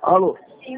Alô?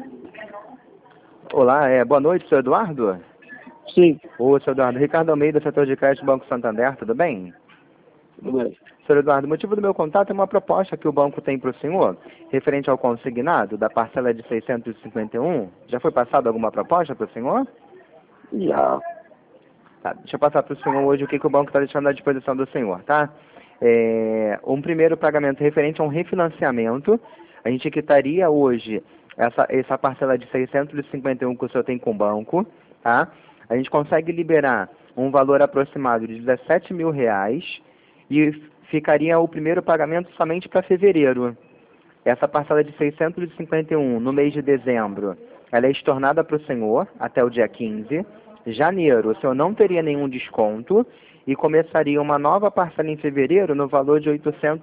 Olá, boa noite, senhor Eduardo? Sim, Ô, senhor Eduardo, Ricardo Almeida, setor de crédito Banco Santander, tudo bem? tudo bem. Senhor Eduardo, o motivo do meu contato é uma proposta que o banco tem para o senhor, referente ao consignado da parcela de 651. Já foi passada alguma proposta para o senhor? Já. Tá, deixa eu passar para o senhor hoje o que o banco está deixando à disposição do senhor, tá? Um primeiro pagamento referente a um refinanciamento. A gente quitaria hoje essa parcela de 651 que o senhor tem com o banco, tá? A gente consegue liberar um valor aproximado de R$ 17.000 e ficaria o primeiro pagamento somente para fevereiro. Essa parcela de 651 no mês de dezembro, ela é estornada para o senhor até o dia 15. Janeiro, o senhor não teria nenhum desconto e começaria uma nova parcela em fevereiro no valor de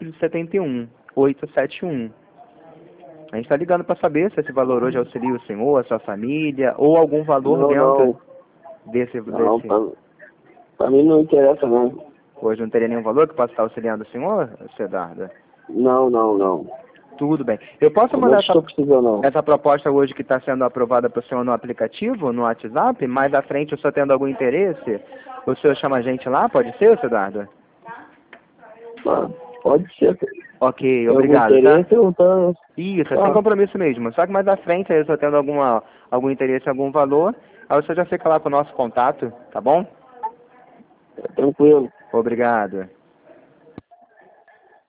871. A gente está ligando para saber se esse valor hoje auxilia o senhor, a sua família, ou algum valor Não, dentro não. desse... Não, pra mim não interessa, não. Hoje não teria nenhum valor que possa estar auxiliando o senhor, Eduardo? Não, não, não. Tudo bem. Eu posso Eu não mandar estou precisando, não. essa proposta hoje que está sendo aprovada para o senhor no aplicativo, no WhatsApp? Mais à frente, o senhor tendo algum interesse, o senhor chama a gente lá? Pode ser, seu Eduardo? Ah, pode ser. Ok, Tem obrigado, algum tá? interesse, eu tô... Isso, é sem compromisso mesmo. Só que mais à frente, aí o senhor tendo algum interesse em algum valor, aí o senhor já fica lá com o nosso contato, tá bom? Tranquilo. Obrigado.